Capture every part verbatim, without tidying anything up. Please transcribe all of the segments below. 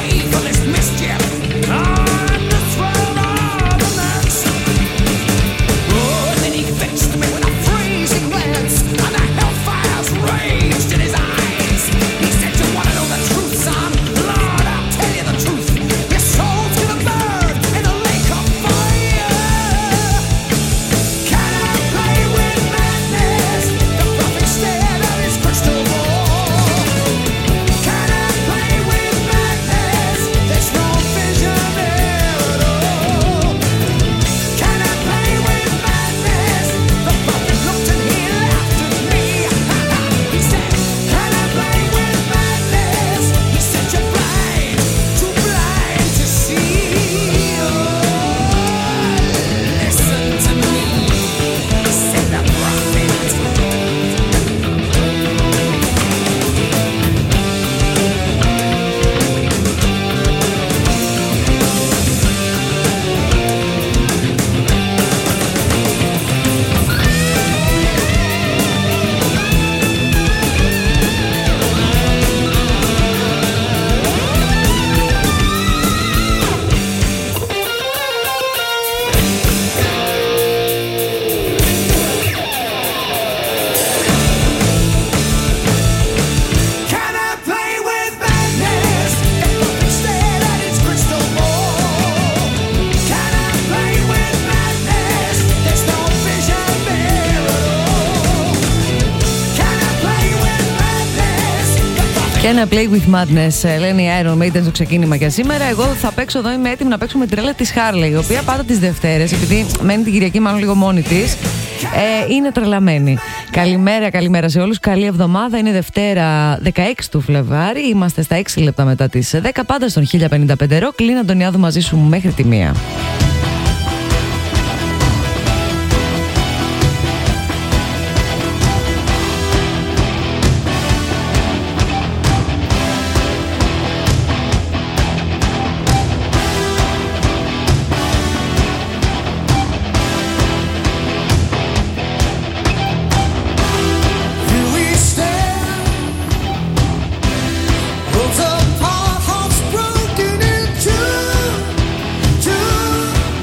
Ένα Play with Madness, λένε οι Iron Maiden στο ξεκίνημα για σήμερα. Εγώ θα παίξω εδώ, είμαι έτοιμη να παίξω με τη τρέλα της Harley, η οποία πάντα τις Δευτέρες, επειδή μένει την Κυριακή μάλλον λίγο μόνη της, ε, είναι τρελαμένη. Καλημέρα, καλημέρα σε όλους. Καλή εβδομάδα. Είναι Δευτέρα δεκαέξι του Φλεβάρι. Είμαστε στα έξι λεπτά μετά τις δέκα. Πάντα στον χίλια πενήντα πέντε Rock. Λίνα Αντωνιάδου μαζί σου μέχρι τη μία. Broken into two.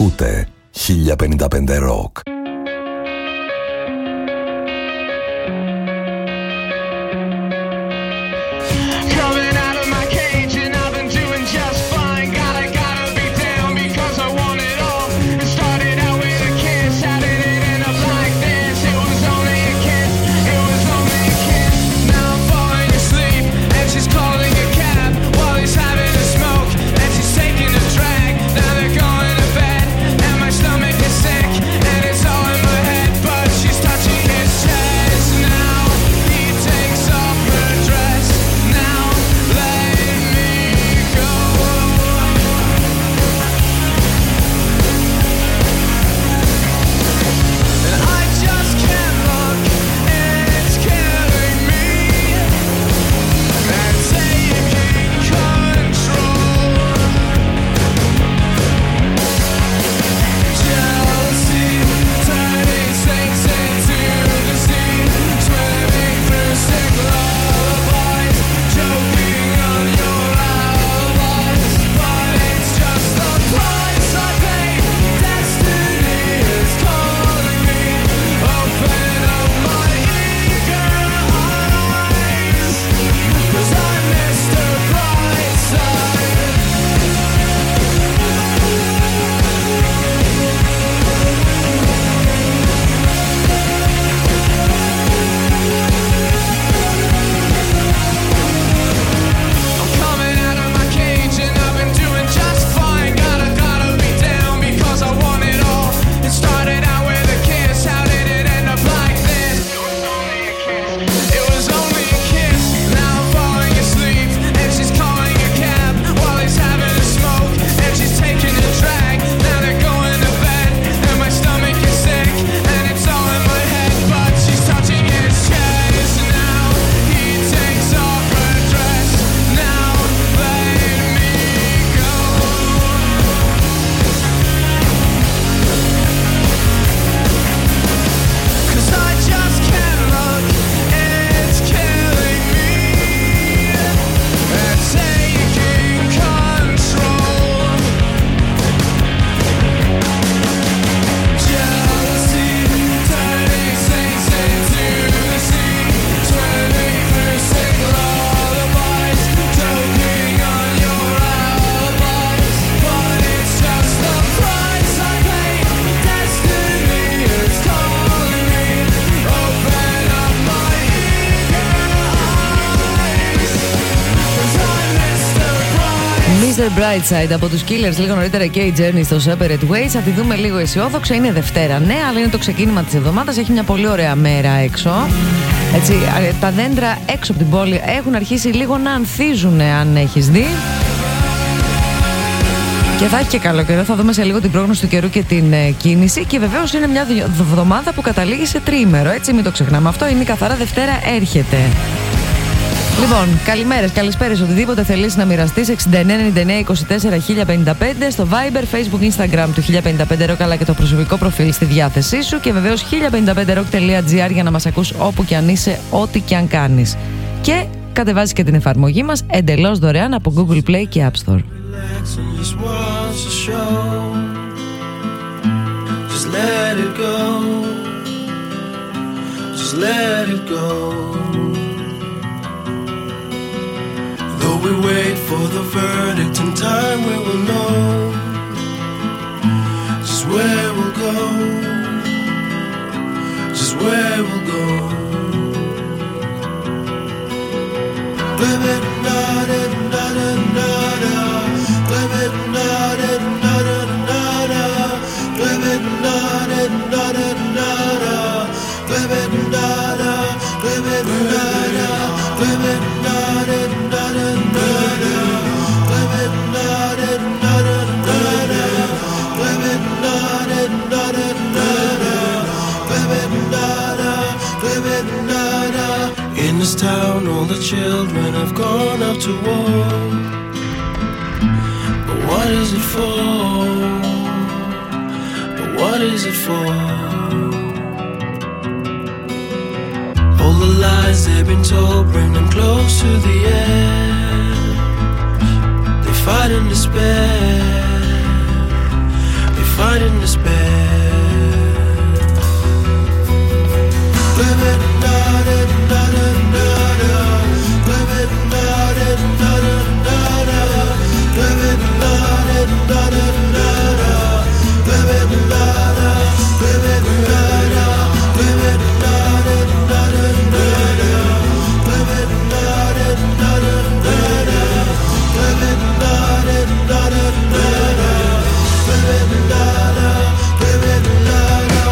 Ακούτε χίλια πενήντα πέντε Rock. Brightside από τους Killers, λίγο νωρίτερα και η Journey στο Separate Ways. Θα τη δούμε λίγο αισιόδοξα. Είναι Δευτέρα, ναι, αλλά είναι το ξεκίνημα της εβδομάδας. Έχει μια πολύ ωραία μέρα έξω. Έτσι, τα δέντρα έξω από την πόλη έχουν αρχίσει λίγο να ανθίζουν, αν έχεις δει. Και θα έχει και καλό καιρό. Θα δούμε σε λίγο την πρόγνωση του καιρού και την ε, κίνηση. Και βεβαίως είναι μια εβδομάδα που καταλήγει σε τρίμερο. Έτσι, μην το ξεχνάμε. Αυτό είναι καθαρά Δευτέρα, έρχεται. Λοιπόν, καλημέρες, καλησπέρες, οτιδήποτε θέλεις να μοιραστείς. Εξήντα εννέα ενενήντα εννέα είκοσι τέσσερα χίλια πενήντα πέντε στο Viber, Facebook, Instagram του χίλια πενήντα πέντε Rock, αλλά και το προσωπικό προφίλ στη διάθεσή σου. Και βεβαίως χίλια πενήντα πέντε rock τελεία τζι άρ για να μας ακούς όπου και αν είσαι, ό,τι και αν κάνεις. Και κατεβάζεις και την εφαρμογή μας εντελώς δωρεάν από Google Play και App Store. Though we wait for the verdict, in time we will know just where we'll go, just where we'll go. Baby, nada, nada, nada. Baby, nada, nada, nada. Baby, nada, nada, nada. Baby, nada, baby, nada, baby, nada. In this town all the children have gone out to war, but what is it for? But what is it for? All the lies they've been told bring them close to the edge. They fight in despair, they fighting despair. Living da da da da da da. Living da da da da da da. Living da da da da da da. Living da da, living da da, living da da da da da da. Living da da da da da da. Living da da da da da da. Living da da, living da da.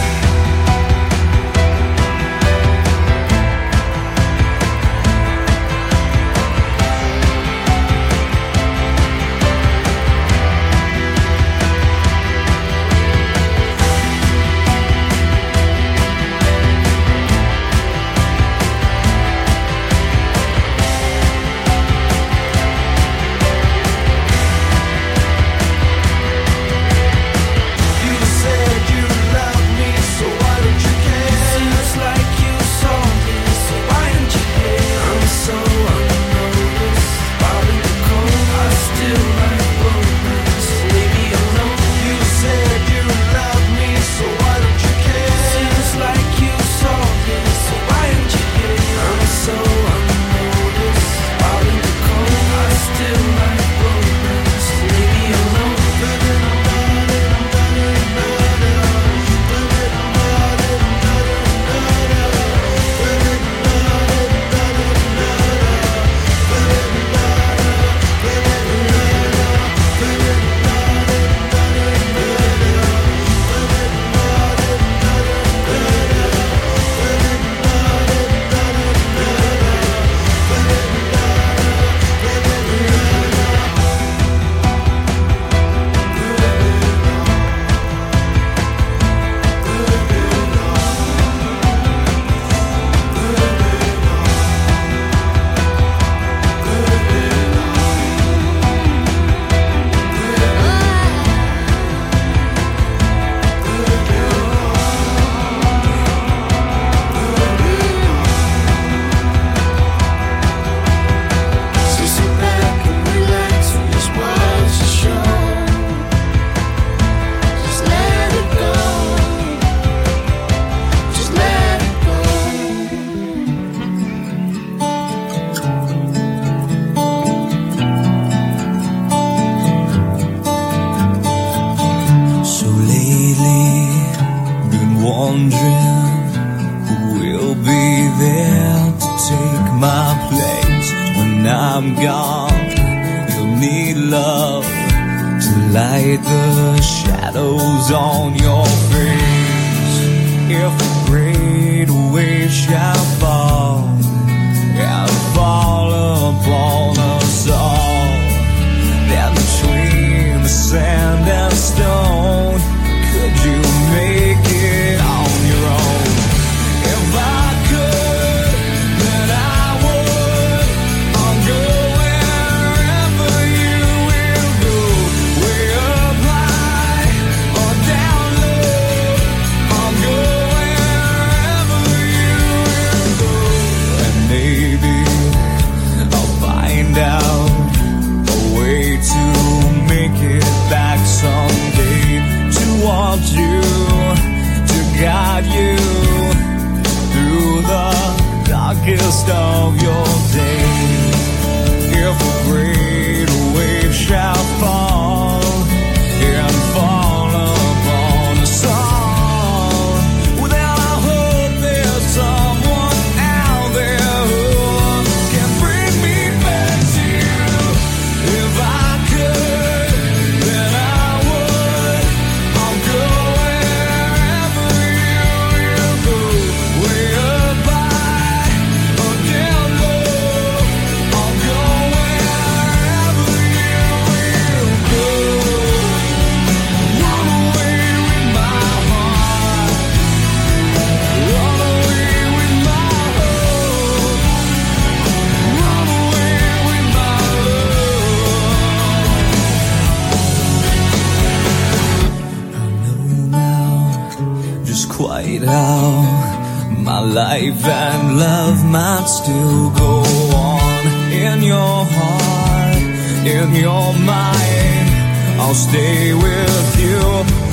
Life and love might still go on in your heart, in your mind. I'll stay with you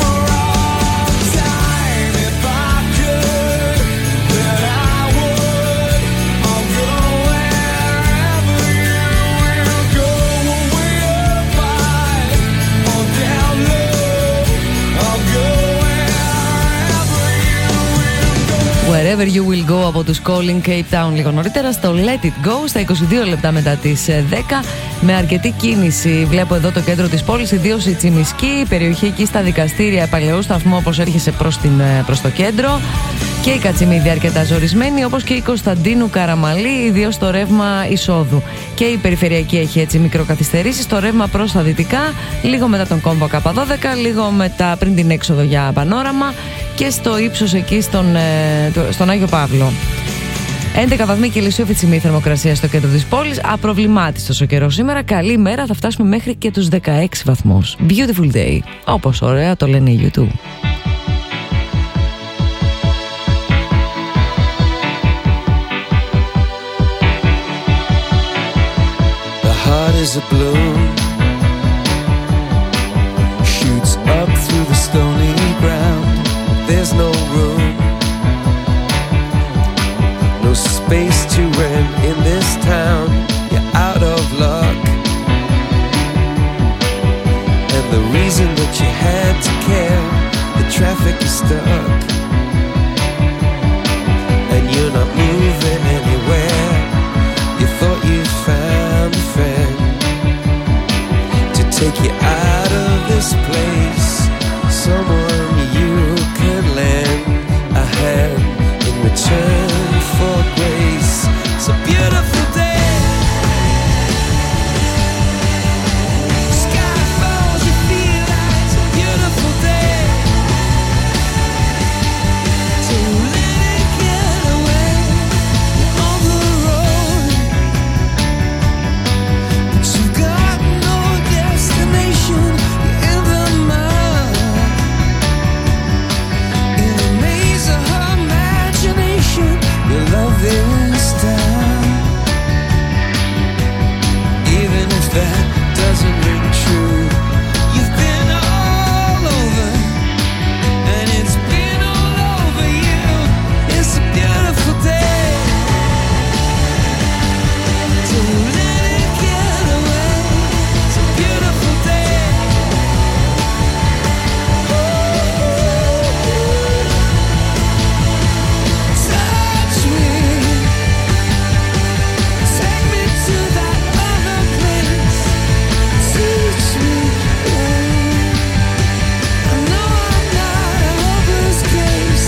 Wherever You Will Go από τους Calling Cape Town λίγο νωρίτερα στο Let It Go στα είκοσι δύο λεπτά μετά τις δέκα με αρκετή κίνηση. Βλέπω εδώ το κέντρο της πόλης, ιδίως η Τσιμισκή, περιοχή εκεί στα δικαστήρια, παλαιού σταθμού όπως έρχεσαι προς, την, προς το κέντρο, και η Κατσιμίδη αρκετά ζορισμένη, όπως και η Κωνσταντίνου Καραμαλή, ιδίως το ρεύμα εισόδου. Και η περιφερειακή έχει έτσι μικροκαθυστερήσεις, το ρεύμα προς τα δυτικά, λίγο μετά τον κόμβο Κ δώδεκα, λίγο μετά πριν την έξοδο για πανόραμα και στο ύψος εκεί στον, στον Άγιο Παύλο. έντεκα βαθμοί Κελσίου φιτσιμή θερμοκρασία στο κέντρο της πόλης. Απροβλημάτιστος ο καιρός σήμερα. Καλή μέρα, θα φτάσουμε μέχρι και τους δεκαέξι βαθμούς. Beautiful day, όπως ωραία το λένε οι YouTube. The heart is a balloon, shoots up through the stony ground. There's no room, no space to rent in this town. You're out of luck, and the reason that you had to care, the traffic is stuck, and you're not moving anywhere. You thought you found a friend to take you out of this place, someone you could lend a hand in return for grace. It's a beautiful day. Sky falls, you feel like it's a beautiful day. So let it get away on the road, but you've got no destination. You're in the mud, in the maze of her imagination. Your love is down, even if that doesn't ring true. You've been all over, and it's been all over you. It's a beautiful day. So let it get away. It's a beautiful day. Touch me, take me to that other place. Teach me, I know I'm not a hopeless case.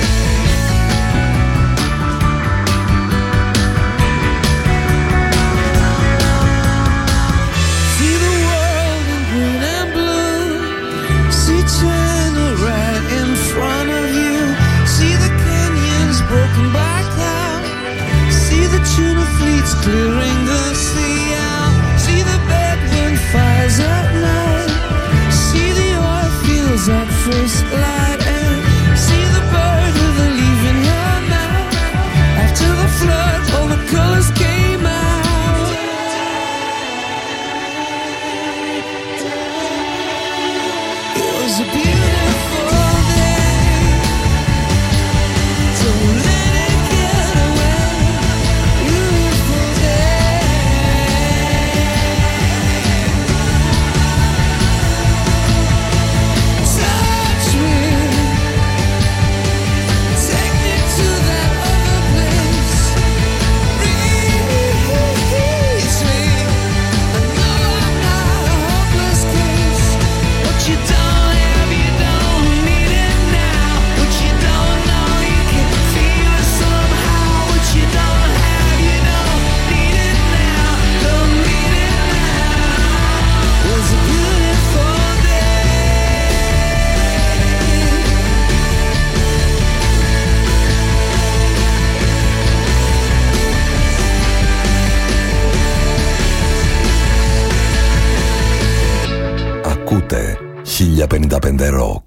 See the world in green and blue. See China right in front of you. See the canyons broken by cloud. See the tuna fleets clearing the sea out. See the bedroom fires at night. See the oil fields at first light. And see the bird with a leaf in her mouth. After the flood, all the colors came out. It was a beautiful day. So let it get away. Beautiful day. Touch me, take me to that other place. Reach me, I know I'm not a hopeless case. What you don't have, you don't need it now. What you don't know, you can feel it somehow. What you don't have, you don't need it now. Don't need it now. It was a beautiful day. Ακούτε χίλια πενήντα πέντε Rock.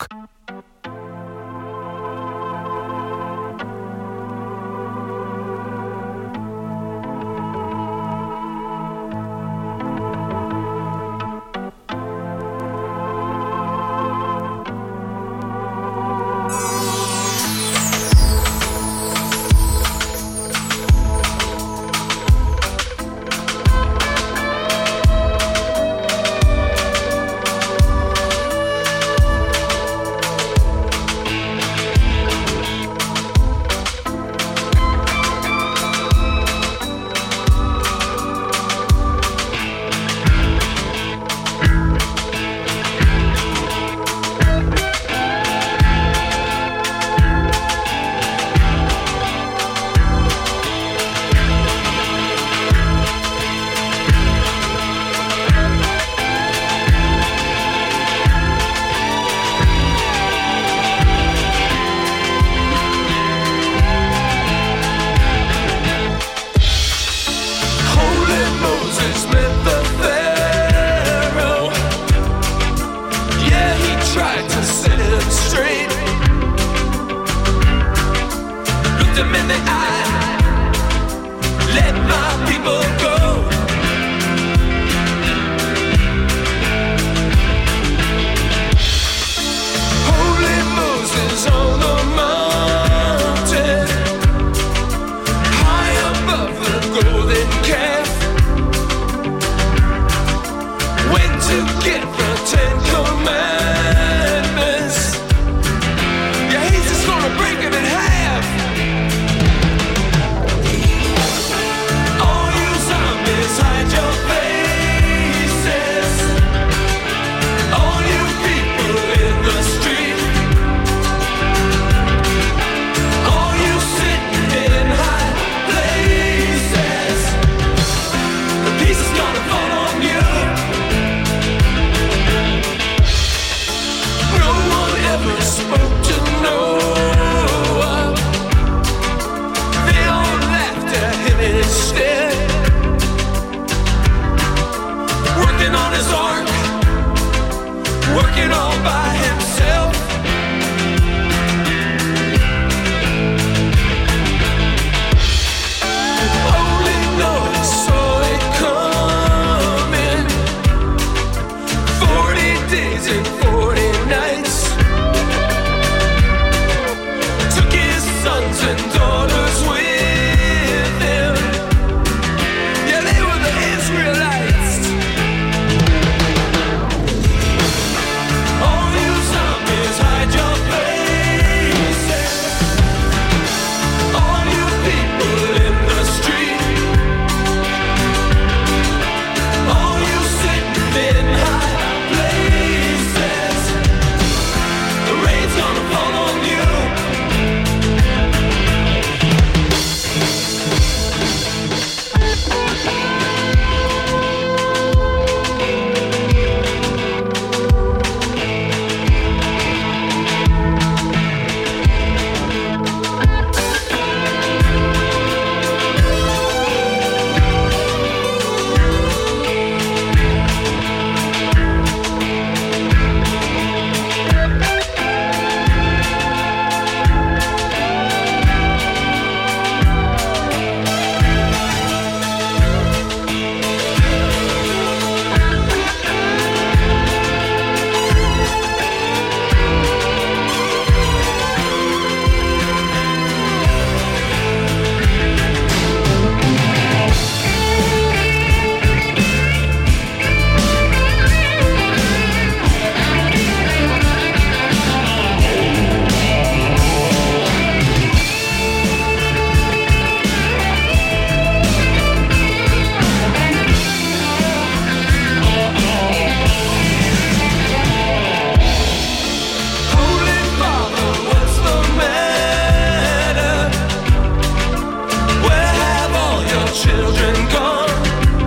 all by himself. Only Lord saw it coming. Forty days and forty nights. Took his sons and daughters with him. Yeah, they were the Israelites. All you zombies, hide your faces. All you people in the street. All you sitting in high places. The rain's gonna fall on you. Holy Father, what's the matter? Where have all your children gone?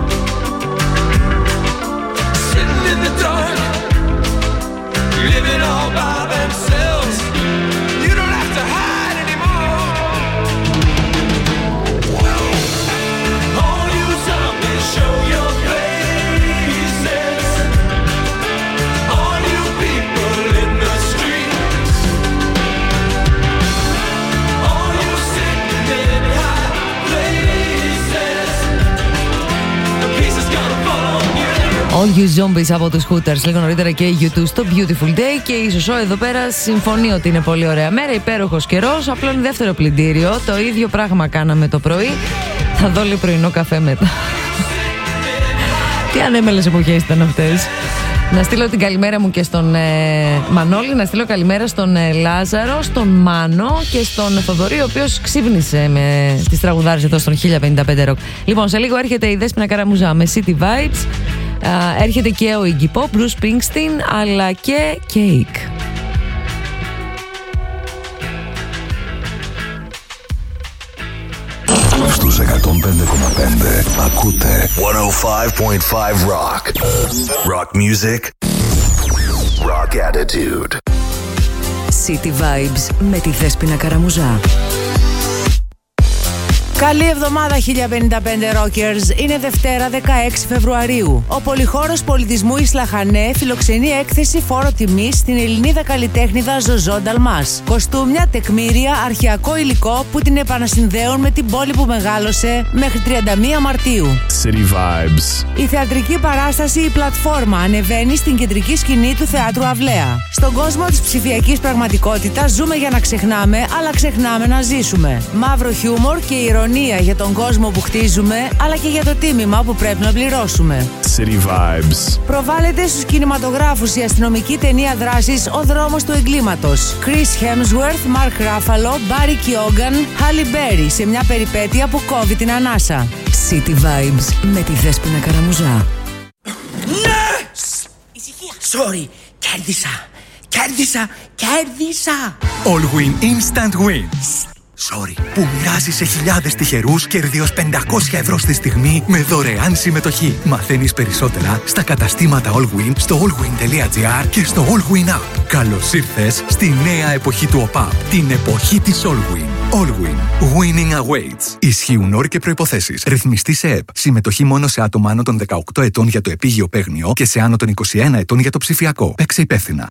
Sitting in the dark, living all by themselves. You don't have to hide anymore. All you zombies, show your faces. All you people in the street. All you sitting in high places. The peace is gonna fall on you. All You Zombies από τους Hooters. Λίγο νωρίτερα και η YouTube στο Beautiful Day. Και η Σωσό εδώ πέρα συμφωνεί ότι είναι πολύ ωραία μέρα. Υπέροχος καιρός. Απλό είναι δεύτερο πλυντήριο. Το ίδιο πράγμα κάναμε το πρωί. Θα δω λίγο πρωινό καφέ μετά. Τι ανέμελες εποχές ήταν αυτές. Να στείλω την καλημέρα μου και στον ε, Μανώλη. Να στείλω καλημέρα στον ε, Λάζαρο, στον Μάνο και στον Θοδωρή, ο οποίος ξύπνησε με τις τραγουδάρες εδώ στον χίλια πενήντα πέντε Rock. Λοιπόν, σε λίγο έρχεται η Δέσποινα Καραμουζά με City Vibes. Α, έρχεται και ο Iggy Pop, Bruce Springsteen, αλλά και Cake. Στους εκατόν πέντε κόμμα πέντε ακούτε εκατόν πέντε κόμμα πέντε Rock. Rock music. Rock attitude. City Vibes με τη Δέσποινα Καραμουζά. Καλή εβδομάδα χίλια πενήντα πέντε Rockers. Είναι Δευτέρα δεκαέξι Φεβρουαρίου. Ο Πολυχώρος Πολιτισμού Ισλαχανέ φιλοξενεί έκθεση φόρο τιμής στην Ελληνίδα καλλιτέχνηδα Ζωζό Νταλμάς. Κοστούμια, τεκμήρια, αρχαιακό υλικό που την επανασυνδέουν με την πόλη που μεγάλωσε μέχρι τριάντα μία Μαρτίου. City Vibes. Η θεατρική παράσταση «Η Πλατφόρμα» ανεβαίνει στην κεντρική σκηνή του Θεάτρου Αυλαία. Στον κόσμο της ψηφιακής πραγματικότητας ζούμε για να ξεχνάμε, αλλά ξεχνάμε να ζήσουμε. Μαύρο χιούμορ και ηρωνία για τον κόσμο που χτίζουμε, αλλά και για το τίμημα που πρέπει να πληρώσουμε. City Vibes. Προβάλλεται στους κινηματογράφους η αστυνομική ταινία δράσης «Ο δρόμος του εγκλήματος». Chris Hemsworth, Mark Ruffalo, Barry Keoghan, Halle Berry σε μια περιπέτεια που κόβει την ανάσα. City Vibes με τη Δέσποινα Καραμουζά. Ναι! Ησυχία. Sorry. Κέρδισα. Κέρδισα. Κέρδισα. All Win Instant Win. Sorry, που μοιράζει σε χιλιάδες τυχερούς κέρδη ως πεντακόσια ευρώ στη στιγμή με δωρεάν συμμετοχή. Μαθαίνεις περισσότερα στα καταστήματα All Win, στο allwin τελεία gr και στο All Win App. Καλώς ήρθες στη νέα εποχή του ΟΠΑΠ, την εποχή της All Win. Allwyn. Winning awaits. Ισχύουν όροι και προϋποθέσεις. Ρυθμιστή σε ΕΠ. Συμμετοχή μόνο σε άτομα άνω των δεκαοκτώ ετών για το επίγειο παίγνιο και σε άνω των είκοσι ένα ετών για το ψηφιακό. Παίξε υπεύθυνα.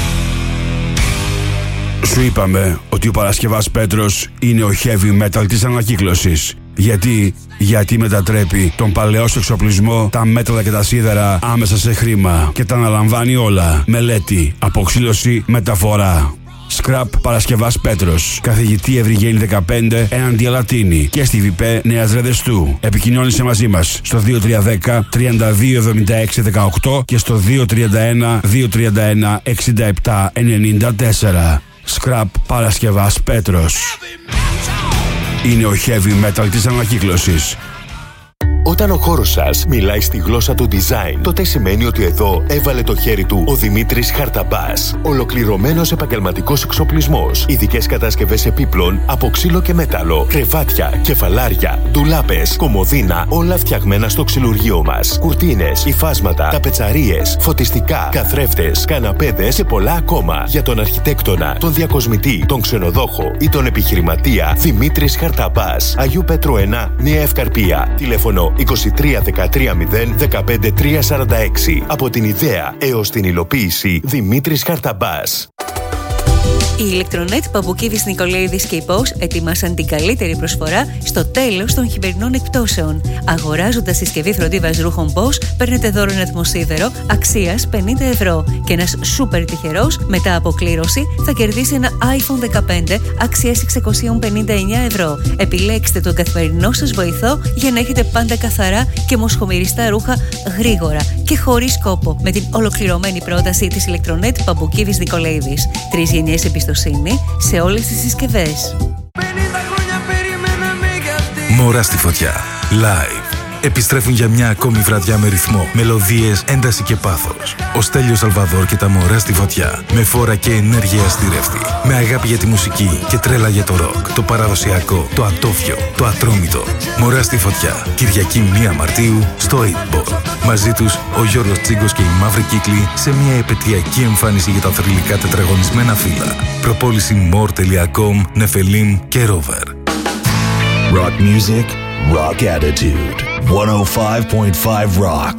Σου είπαμε ότι ο Παρασκευάς Πέτρος είναι ο heavy metal της ανακύκλωσης. Γιατί, γιατί μετατρέπει τον παλαιό σου εξοπλισμό, τα μέταλλα και τα σίδερα άμεσα σε χρήμα και τα αναλαμβάνει όλα. Μελέτη, αποξήλωση, μεταφορά. Scrap Παρασκευάς Πέτρος. Καθηγητή Ευρυγένη δεκαπέντε έναντι Αλατίνη και στη ΒΙΠΕ Νέας Ρεδεστού. Επικοινώνησε μαζί μας στο δύο τρία ένα μηδέν τριάντα δύο εβδομήντα έξι δεκαοκτώ και στο δύο τρία ένα δύο τρία ένα εξήντα επτά ενενήντα τέσσερα. Scrap Παρασκευάς Πέτρος. Είναι ο heavy metal της ανακύκλωσης. Όταν ο χώρος σας μιλάει στη γλώσσα του design, τότε σημαίνει ότι εδώ έβαλε το χέρι του ο Δημήτρης Χαρταμπάς. Ολοκληρωμένος επαγγελματικός εξοπλισμός, ειδικές κατασκευές επίπλων από ξύλο και μέταλλο, κρεβάτια, κεφαλάρια, ντουλάπες, κομοδίνα, όλα φτιαγμένα στο ξυλουργείο μας. Κουρτίνες, υφάσματα, ταπετσαρίες, φωτιστικά, καθρέφτες, καναπέδες και πολλά ακόμα. Για τον αρχιτέκτονα, τον διακοσμητή, τον ξενοδόχο ή τον επιχειρηματία, Δημήτρης Χαρταμπάς. Αγίου Πέτρου ένα, Νέα Ευκαρπία. Τηλέφωνο είκοσι τρία δεκατρία μηδέν δεκαπέντε τρία σαράντα έξι. Από την ιδέα έως την υλοποίηση, Δημήτρης Χαρταμπάς. Η Ηλεκτρονέτ Παμπουκίδης Νικολαίδης και η Πώς ετοιμάσαν την καλύτερη προσφορά στο τέλος των χειμερινών εκπτώσεων. Αγοράζοντας συσκευή φροντίδας ρούχων Πώς, παίρνετε δώρο ένα ατμοσίδερο αξίας πενήντα ευρώ και ένας σούπερ τυχερός μετά από κλήρωση θα κερδίσει ένα άιφον δεκαπέντε αξίας εξακόσια πενήντα εννέα ευρώ. Επιλέξτε τον καθημερινό σας βοηθό για να έχετε πάντα καθαρά και μοσχομυριστά ρούχα γρήγορα και χωρίς κόπο με την ολοκληρωμένη πρόταση της Ηλεκτρονέτ Παμπουκίδης Νικολαίδης. Τρεις γενιές εμπιστοσύνη σε όλες τις συσκευές. Μωρά στη φωτιά. Live. Επιστρέφουν για μια ακόμη βραδιά με ρυθμό, μελωδίες, ένταση και πάθος. Ο Στέλιος Σαλβαδόρ και τα Μωρά στη φωτιά. Με φόρα και ενέργεια αστήρευτη. Με αγάπη για τη μουσική και τρέλα για το ροκ. Το παραδοσιακό, το ατόφιο, το ατρόμητο. Μωρά στη φωτιά. Κυριακή πρώτη Μαρτίου στο οκτώ Ball. Μαζί τους ο Γιώργος Τσίγκος και οι Μαύροι Κύκλοι σε μια επαιτειακή εμφάνιση για τα θρυλικά τετραγωνισμένα φύλλα. Προπόληση more τελεία com, Νεφελίμ και Rover. Rock music, rock attitude. εκατόν πέντε κόμμα πέντε Rock.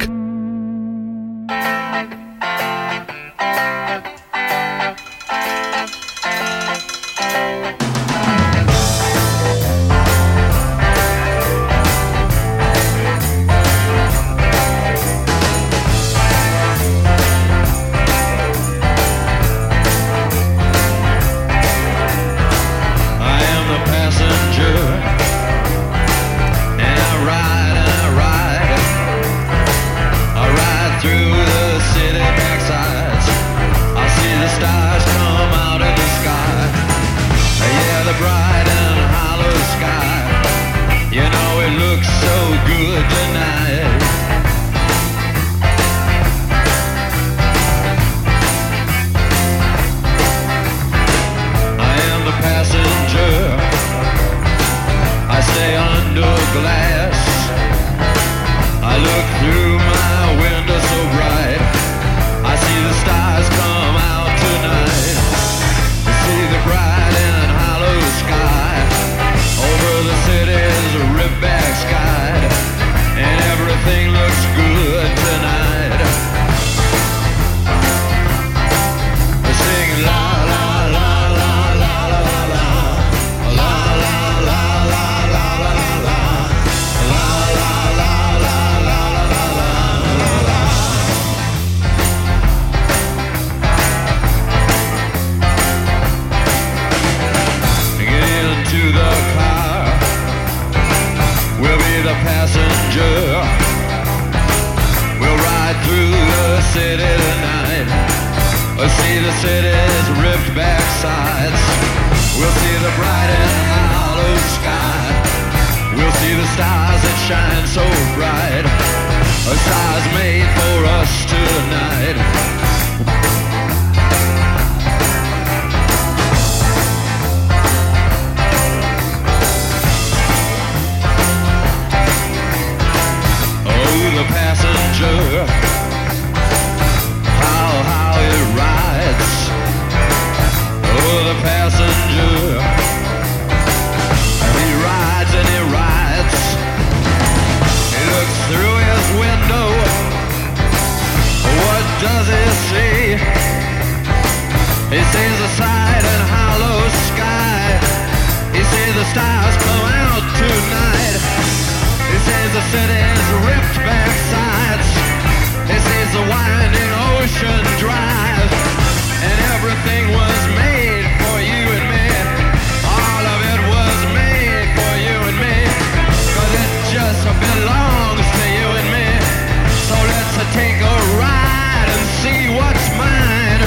He sees the side and hollow sky. He sees the stars come out tonight. He sees the city's ripped back sides. He sees the winding ocean drive. And everything was made for you and me. All of it was made for you and me. Cause it just belongs to you and me. So let's take a ride and see what's mine.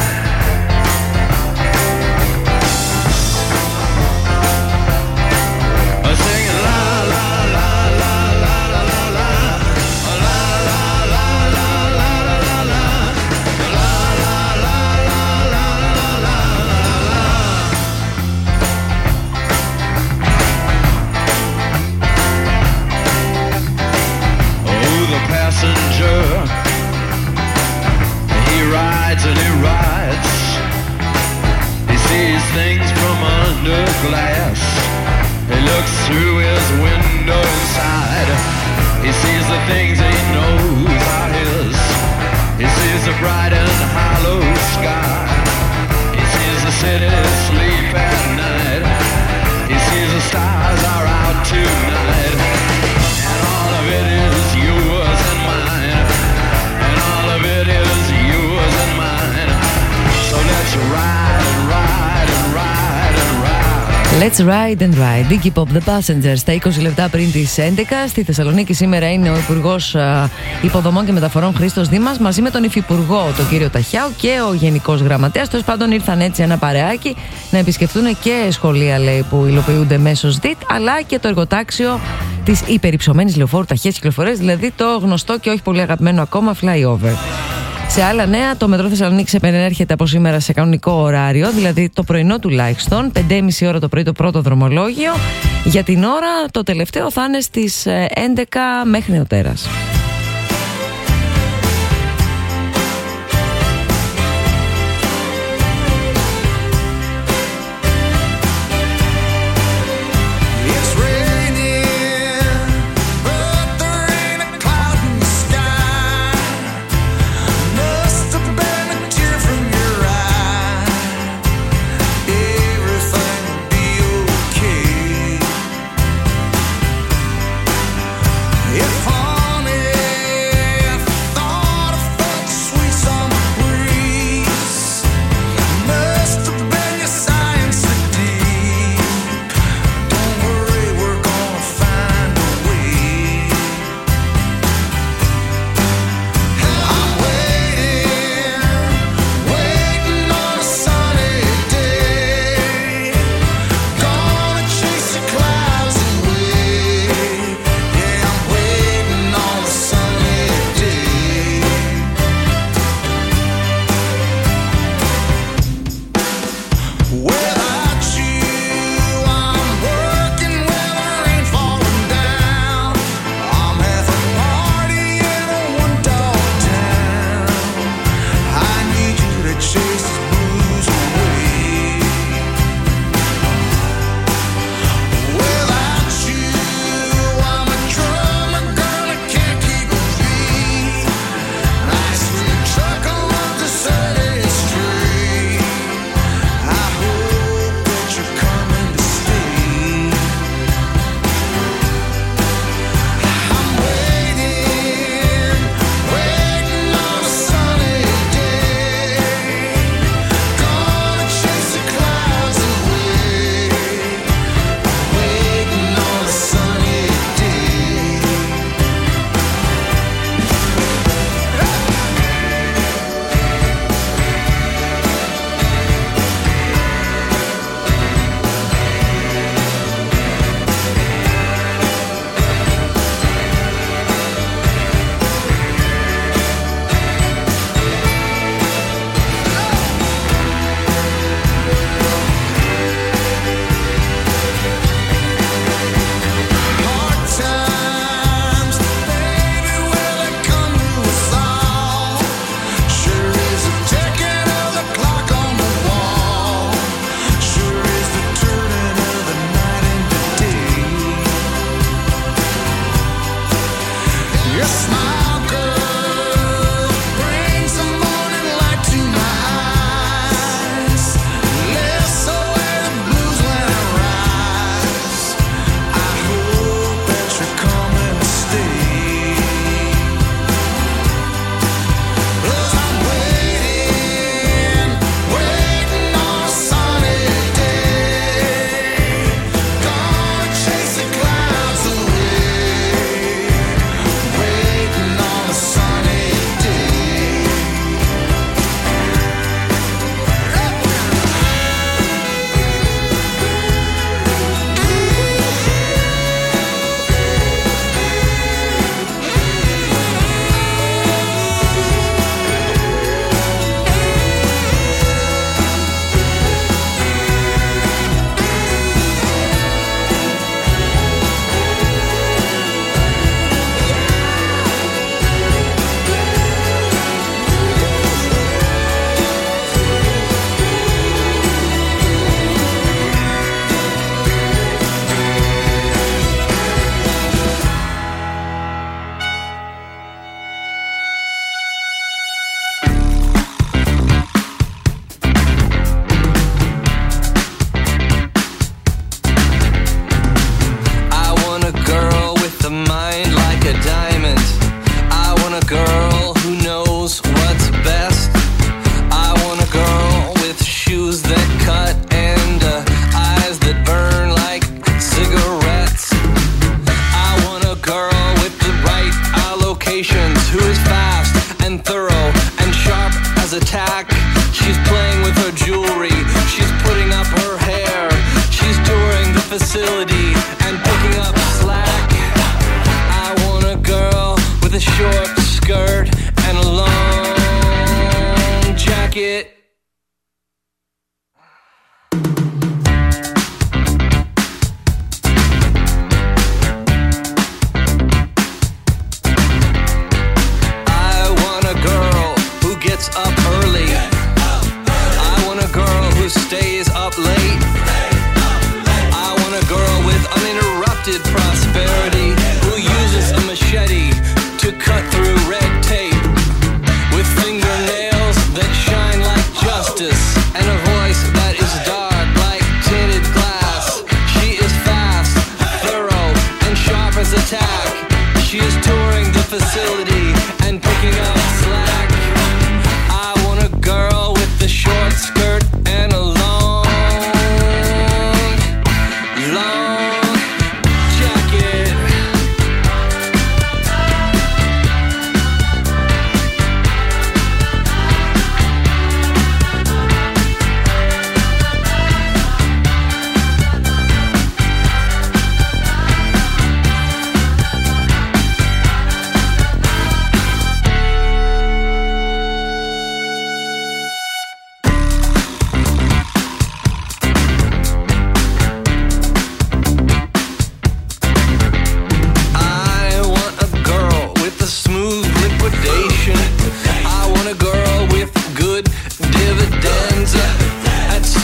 Singing la la la la la la la la la la la la la la la passenger. He rides and he rides. He sees things from under glass. He looks through his window inside. He sees the things he knows are his. He sees the bright and hollow sky. He sees the city sleep at night. He sees the stars are out tonight. And all of it is yours and mine. And all of it is yours and mine. So let's ride and ride and ride and ride. Let's ride and ride. Iggy Pop, The Passengers. Στα είκοσι λεπτά πριν τις έντεκα στη Θεσσαλονίκη σήμερα είναι ο Υπουργός Υποδομών και Μεταφορών Χρήστος Δήμας μαζί με τον Υφυπουργό, τον κύριο Ταχιάου, και ο Γενικός Γραμματέας. Τέλος πάντων ήρθαν έτσι ένα παρεάκι να επισκεφτούν και σχολεία, λέει, που υλοποιούνται μέσω ΣΔΙΤ, αλλά και το εργοτάξιο της υπερυψωμένης λεωφόρου ταχείας κυκλοφορίας, δηλαδή το γνωστό και όχι πολύ αγαπημένο ακόμα flyover. Σε άλλα νέα, το μετρό Θεσσαλονίκης επανέρχεται από σήμερα σε κανονικό ωράριο, δηλαδή το πρωινό τουλάχιστον, πέντε και μισή ώρα το πρωί το πρώτο δρομολόγιο. Για την ώρα το τελευταίο θα είναι στις έντεκα μέχρι νεοτέρας. If honey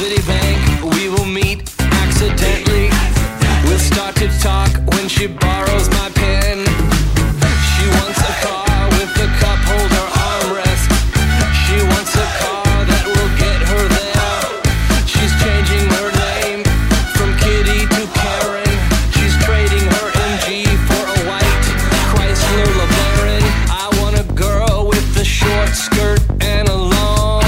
Citibank, we will meet accidentally. We'll start to talk when she borrows my pen. She wants a car with a cup holder armrest. She wants a car that will get her there. She's changing her name from Kitty to Karen. She's trading her M G for a white Chrysler LeBaron. I want a girl with a short skirt and a long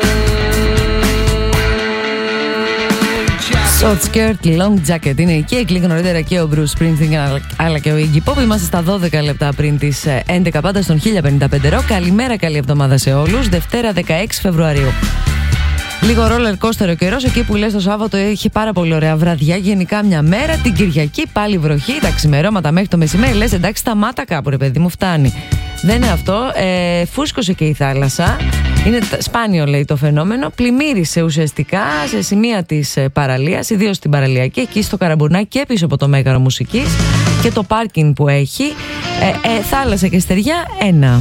jacket. Short skirt, long jacket. Είναι εκεί, έκλειγε νωρίτερα και ο Bruce Springsteen αλλά και ο Iggy Pop. Είμαστε στα δώδεκα λεπτά πριν τις έντεκα πάντα στον χίλια πενήντα πέντε Rock. Καλημέρα, καλή εβδομάδα σε όλους. Δευτέρα δεκαέξι Φεβρουαρίου. Λίγο roller coaster ο καιρός. Εκεί που λες το Σάββατο έχει πάρα πολύ ωραία βραδιά. Γενικά μια μέρα. Την Κυριακή πάλι βροχή. Τα ξημερώματα μέχρι το μεσημέρι. Λες εντάξει, σταμάτα κάπου ρε παιδί μου, φτάνει. Δεν είναι αυτό. Ε, φούσκωσε και η θάλασσα. Είναι σπάνιο, λέει, το φαινόμενο. Πλημμύρισε ουσιαστικά σε σημεία της παραλίας, ιδίως στην παραλιακή, εκεί στο Καραμπουρνάκι και πίσω από το Μέγαρο Μουσικής και το πάρκινγκ που έχει. Ε, ε, θάλασσα και στεριά ένα.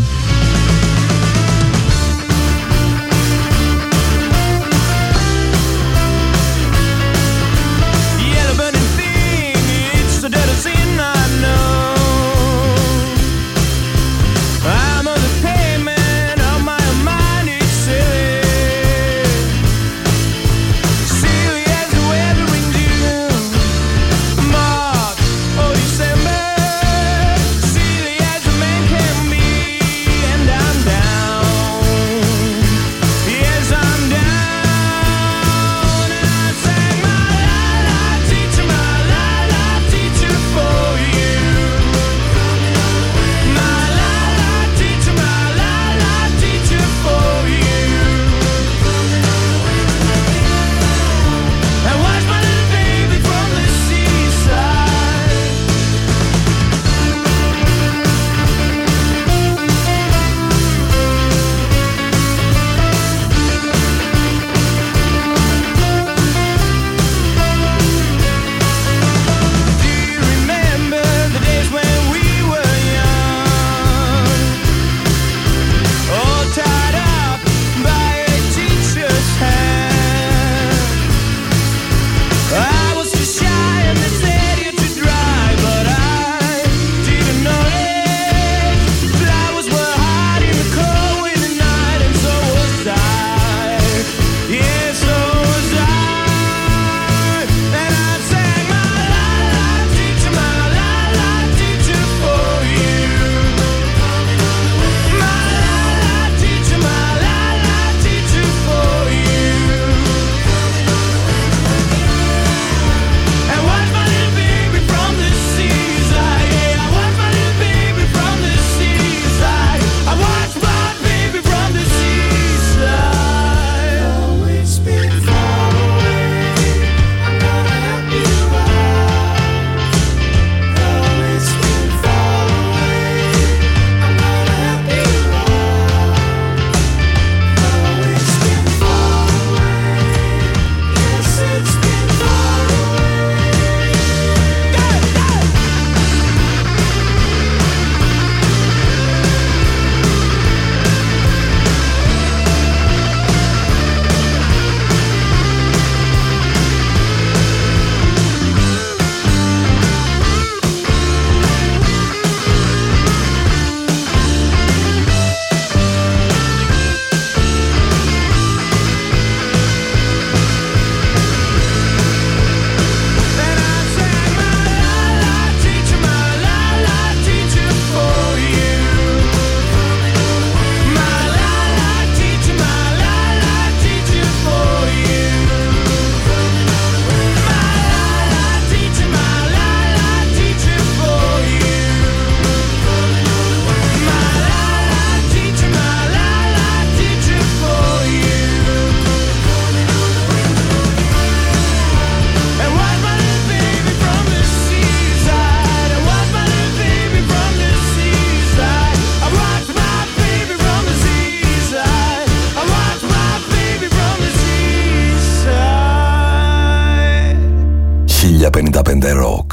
χίλια πενήντα πέντε Rock.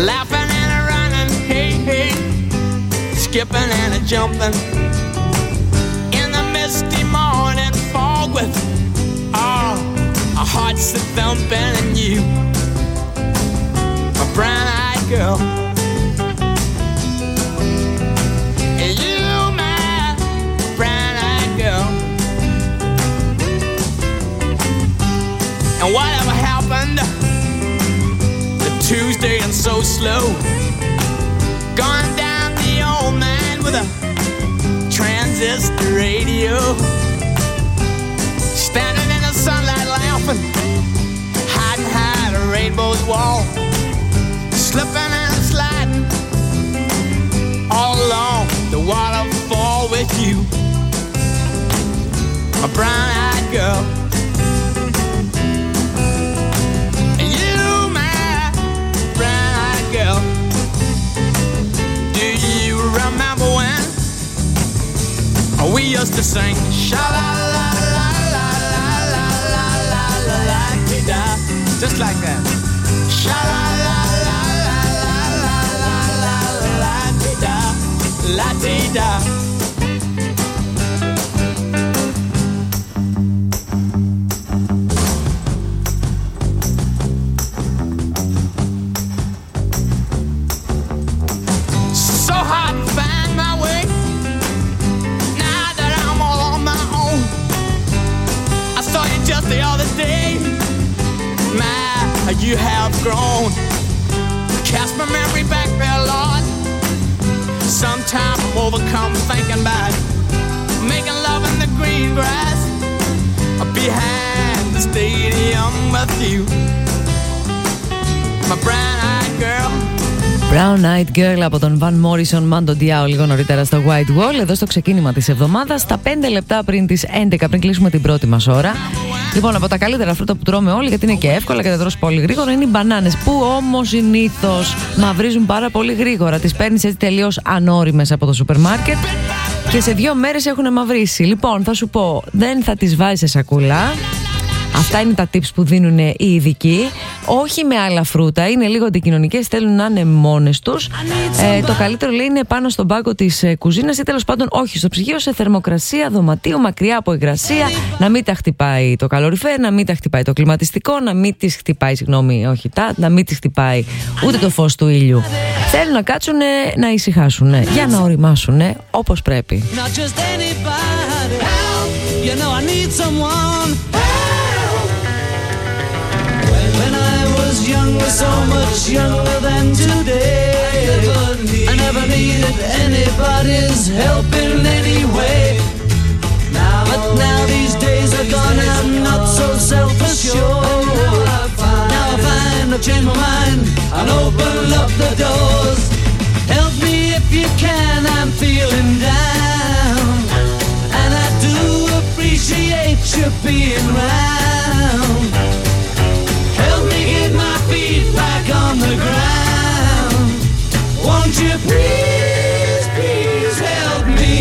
laughing and a running, hey, hey, skipping and a jumping in the misty morning fog with all our hearts a thumping, and you, my brown-eyed girl, and you, my brown-eyed girl. And whatever happened to Tuesday and so slow, gone down the old man with a transistor radio, standing in the sunlight laughing, hiding behind a rainbow's wall, slipping and sliding all along the waterfall with you, my brown-eyed girl. Remember when we used to sing sha la la la la la la la la la la da, just like that. Sha la la la la la la la la la da, la da. The other day, my, you have grown. Cast my memory back there, Lord. Sometimes I'm overcome thinking about making love in the green grass behind the stadium with you, my brown-eyed girl. Brown Eyed Girl από τον Van Morrison, Mando Diao λίγο νωρίτερα στο White Wall, εδώ στο ξεκίνημα της εβδομάδας, στα πέντε λεπτά πριν τις έντεκα, πριν κλείσουμε την πρώτη μας ώρα. Λοιπόν, από τα καλύτερα φρούτα που τρώμε όλοι, γιατί είναι και εύκολα και τα τρως πολύ γρήγορα, είναι οι μπανάνες, που όμως συνήθως μαυρίζουν πάρα πολύ γρήγορα. Τις παίρνεις έτσι τελείως ανώριμες από το σούπερ μάρκετ και σε δύο μέρες έχουν μαυρίσει. Λοιπόν, θα σου πω, δεν θα τις βάζεις σε σακούλα. Αυτά είναι τα tips που δίνουν οι ειδικοί. Όχι με άλλα φρούτα, είναι λίγο αντικοινωνικές, θέλουν να είναι μόνες τους. Ε, το καλύτερο, λέει, είναι πάνω στον πάγκο της ε, κουζίνας ή τέλος πάντων όχι στο ψυγείο, σε θερμοκρασία δωματίου, μακριά από υγρασία. Να μην τα χτυπάει το καλοριφέρ, να μην τα χτυπάει το κλιματιστικό, να μην τις χτυπάει, συγγνώμη, όχι τα, να μην τις χτυπάει ούτε το φως του ήλιου. Θέλουν να κάτσουν να ησυχάσουν, για να οριμάσουν όπως πρέπει. Younger, so much younger than today. I never needed anybody's help in any way. Now, but now these days are gone, I'm not so self-assured. Now I find I've changed my mind and open up the doors. Help me if you can, I'm feeling down, and I do appreciate you being round. Help me get my feet back on the ground. Won't you please, please help me?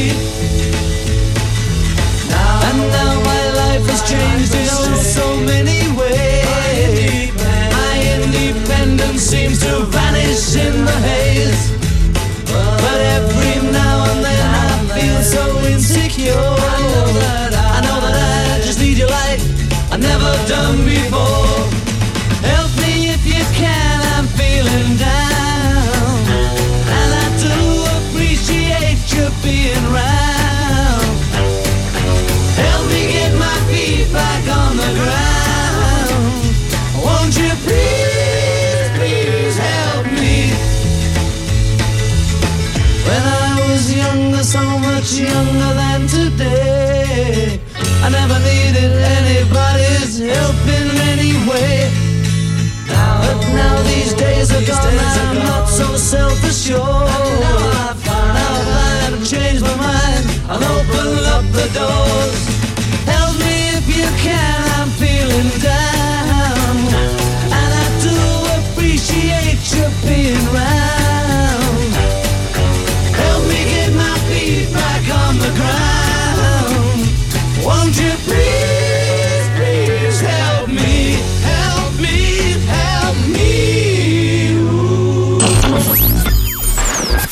Now, and now my life has changed in oh so many ways. My independence seems to vanish in the haze. But every now and then I feel so insecure. I know that I, I, know that I just need your light, I've never done before. Help me if you can, I'm feeling down, and I do appreciate you being round. Help me get my feet back on the ground. Won't you please, please help me? When I was younger, so much younger than today, I never needed anybody's help in any way. But now these days are gone, I'm not so self-assured. Now I've had to change my mind and open up the doors. Help me if you can, I'm feeling down.